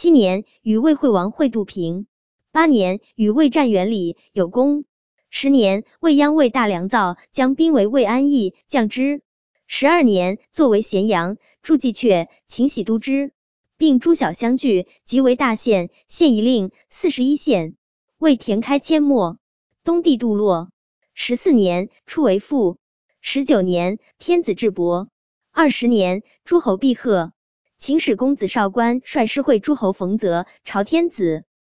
7年，与魏惠王会度平。8年，与魏战元里有功。10年，魏鞅为大良造，将兵为魏安邑，降之。12年，作为咸阳，筑济阙，秦喜都之，并诸小相聚，即为大县，县一令，41县。为田开阡陌，东地杜洛。14年，出为父。19年，天子至伯。20年，诸侯毕贺。秦使公子少官率师会诸侯冯泽，朝天子。